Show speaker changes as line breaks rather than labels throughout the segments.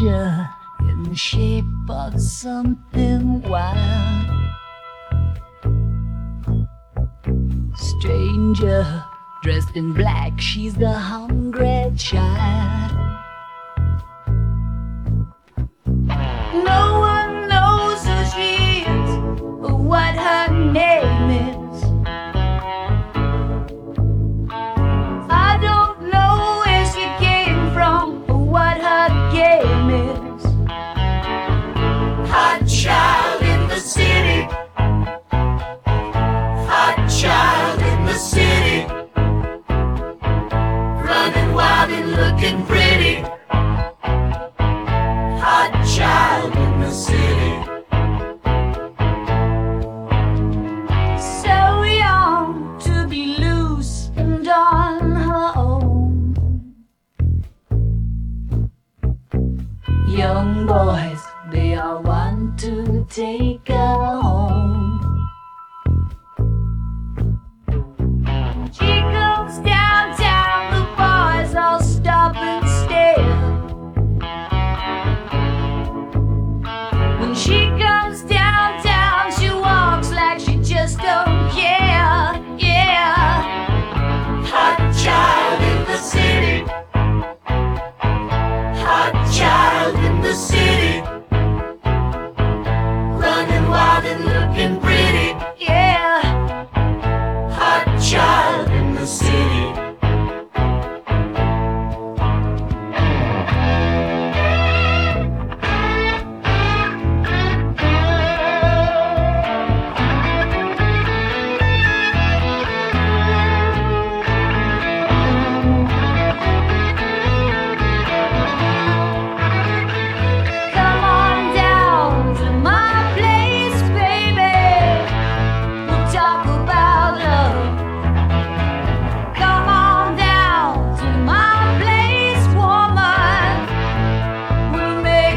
Stranger in the shape of something wild. Stranger dressed in black, she's the hungry child. No one knows who she is or what her name is. I don't know where she came from or what her game is. Hot child in the city. Hot child in the city. Running wild and looking pretty. Hot child in the city. So young to be loose and on her own. Young boys, they all want to take her home. She goes downtown, the boys all stop and stare. When she comes downtown, she walks like she just don't care. Yeah. Hot child in the city. Hot child in the city. Running wild and looking pretty. Yeah. Hot child in the city. Come on down to my place, baby. We'll talk about love. Come on down to my place, woman. We'll make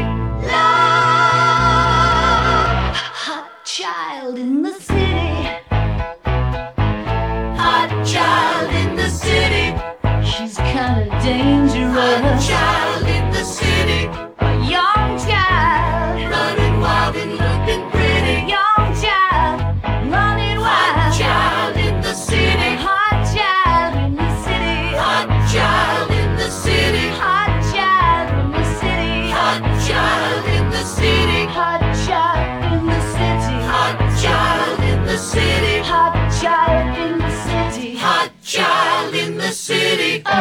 love. Hot child in the city. Hot child in the city. She's kinda dangerous. Hot child in the city. A young child. Running wild and looking pretty. Young child. Running wild. Hot child in the city. Hot child in the city. Hot child in the city. Hot child in the city. Hot child in the city. Hot child in the city. Hot child in the city. Hot child in the city. Hot child in the city.